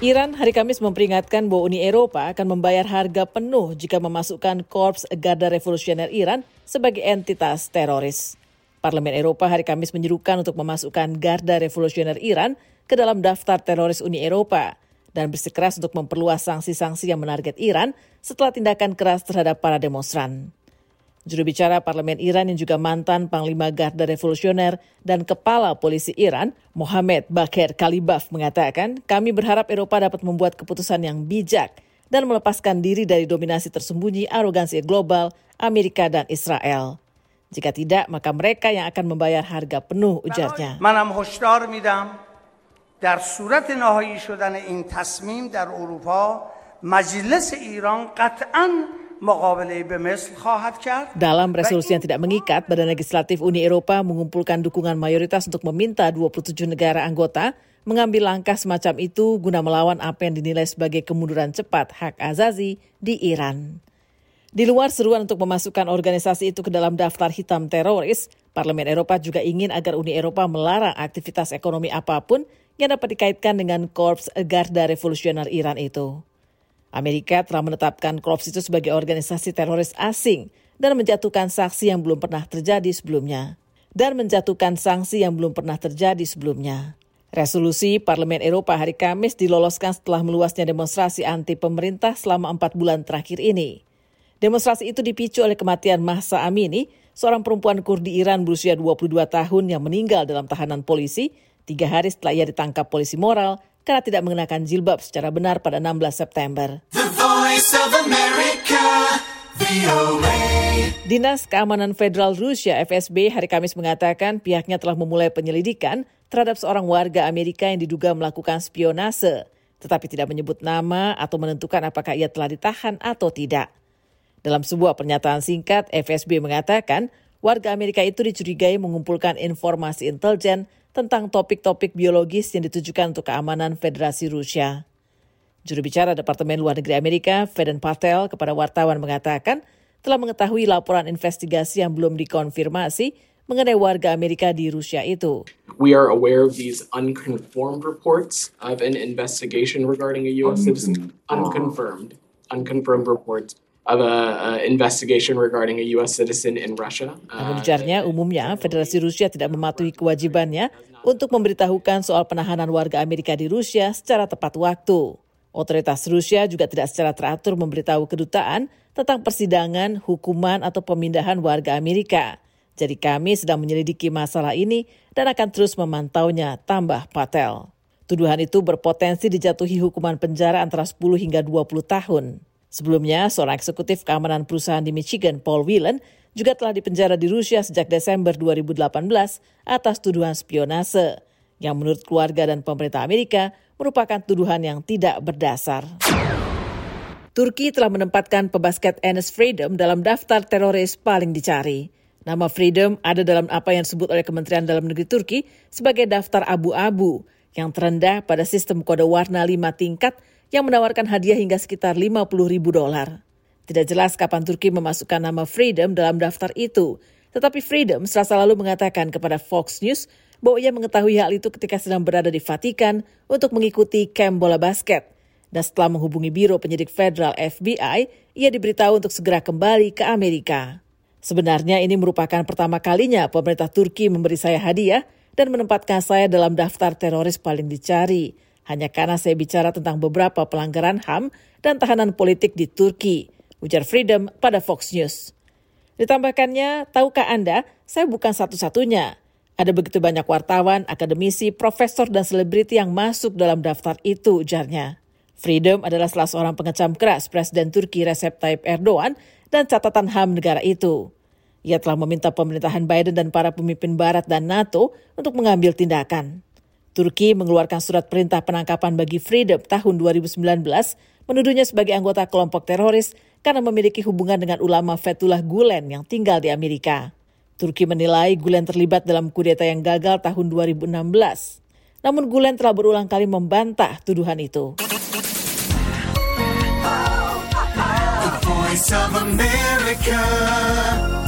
Iran hari Kamis memperingatkan bahwa Uni Eropa akan membayar harga penuh jika memasukkan Korps Garda Revolusioner Iran sebagai entitas teroris. Parlemen Eropa hari Kamis menyerukan untuk memasukkan Garda Revolusioner Iran ke dalam daftar teroris Uni Eropa dan bersikeras untuk memperluas sanksi-sanksi yang menarget Iran setelah tindakan keras terhadap para demonstran. Juru bicara Parlemen Iran yang juga mantan Panglima Garda Revolusioner dan Kepala Polisi Iran, Mohammad Bakir Kalibaf mengatakan, kami berharap Eropa dapat membuat keputusan yang bijak dan melepaskan diri dari dominasi tersembunyi arogansi global Amerika dan Israel. Jika tidak, maka mereka yang akan membayar harga penuh, ujarnya. Manam hoshdar midam dar surat nahai shudan in tasmim dar Eropa Majlis Iran qat'an dalam resolusi yang tidak mengikat, Badan Legislatif Uni Eropa mengumpulkan dukungan mayoritas untuk meminta 27 negara anggota mengambil langkah semacam itu guna melawan apa yang dinilai sebagai kemunduran cepat hak azazi di Iran. Di luar seruan untuk memasukkan organisasi itu ke dalam daftar hitam teroris, Parlemen Eropa juga ingin agar Uni Eropa melarang aktivitas ekonomi apapun yang dapat dikaitkan dengan Korps Garda Revolusioner Iran itu. Amerika telah menetapkan korps itu sebagai organisasi teroris asing dan menjatuhkan sanksi yang belum pernah terjadi sebelumnya. Resolusi Parlemen Eropa hari Kamis diloloskan setelah meluasnya demonstrasi anti pemerintah selama 4 bulan terakhir ini. Demonstrasi itu dipicu oleh kematian Mahsa Amini, seorang perempuan Kurdi Iran berusia 22 tahun yang meninggal dalam tahanan polisi 3 hari setelah ia ditangkap polisi moral karena tidak mengenakan jilbab secara benar pada 16 September. The Voice of America, VOA. Dinas Keamanan Federal Rusia (FSB) hari Kamis mengatakan pihaknya telah memulai penyelidikan terhadap seorang warga Amerika yang diduga melakukan spionase, tetapi tidak menyebut nama atau menentukan apakah ia telah ditahan atau tidak. Dalam sebuah pernyataan singkat, FSB mengatakan warga Amerika itu dicurigai mengumpulkan informasi intelijen tentang topik-topik biologis yang ditujukan untuk keamanan Federasi Rusia. Juru bicara Departemen Luar Negeri Amerika, Vedant Patel, kepada wartawan mengatakan telah mengetahui laporan investigasi yang belum dikonfirmasi mengenai warga Amerika di Rusia itu. We are aware of these unconfirmed reports of an investigation regarding a U.S. citizen. Unconfirmed reports of an investigation regarding a U.S. citizen in Russia. Namun ujarnya, umumnya Federasi Rusia tidak mematuhi kewajibannya untuk memberitahukan soal penahanan warga Amerika di Rusia secara tepat waktu. Otoritas Rusia juga tidak secara teratur memberitahu kedutaan tentang persidangan, hukuman, atau pemindahan warga Amerika. Jadi kami sedang menyelidiki masalah ini dan akan terus memantaunya, tambah Patel. Tuduhan itu berpotensi dijatuhi hukuman penjara antara 10 hingga 20 tahun. Sebelumnya, seorang eksekutif keamanan perusahaan di Michigan, Paul Whelan, juga telah dipenjara di Rusia sejak Desember 2018 atas tuduhan spionase, yang menurut keluarga dan pemerintah Amerika merupakan tuduhan yang tidak berdasar. Turki telah menempatkan pebasket Enes Freedom dalam daftar teroris paling dicari. Nama Freedom ada dalam apa yang disebut oleh Kementerian Dalam Negeri Turki sebagai daftar abu-abu yang terendah pada sistem kode warna 5 tingkat yang menawarkan hadiah hingga sekitar $50,000. Tidak jelas kapan Turki memasukkan nama Freedom dalam daftar itu, tetapi Freedom Selasa lalu mengatakan kepada Fox News bahwa ia mengetahui hal itu ketika sedang berada di Vatikan untuk mengikuti kamp bola basket. Dan setelah menghubungi Biro Penyidik Federal FBI, ia diberitahu untuk segera kembali ke Amerika. Sebenarnya ini merupakan pertama kalinya pemerintah Turki memberi saya hadiah dan menempatkan saya dalam daftar teroris paling dicari. Hanya karena saya bicara tentang beberapa pelanggaran HAM dan tahanan politik di Turki, ujar Freedom pada Fox News. Ditambahkannya, tahukah Anda, saya bukan satu-satunya. Ada begitu banyak wartawan, akademisi, profesor, dan selebriti yang masuk dalam daftar itu, ujarnya. Freedom adalah salah seorang pengecam keras Presiden Turki Recep Tayyip Erdogan dan catatan HAM negara itu. Ia telah meminta pemerintahan Biden dan para pemimpin Barat dan NATO untuk mengambil tindakan. Turki mengeluarkan surat perintah penangkapan bagi Freedom tahun 2019, menuduhnya sebagai anggota kelompok teroris karena memiliki hubungan dengan ulama Fethullah Gulen yang tinggal di Amerika. Turki menilai Gulen terlibat dalam kudeta yang gagal tahun 2016. Namun Gulen telah berulang kali membantah tuduhan itu. The Voice of America.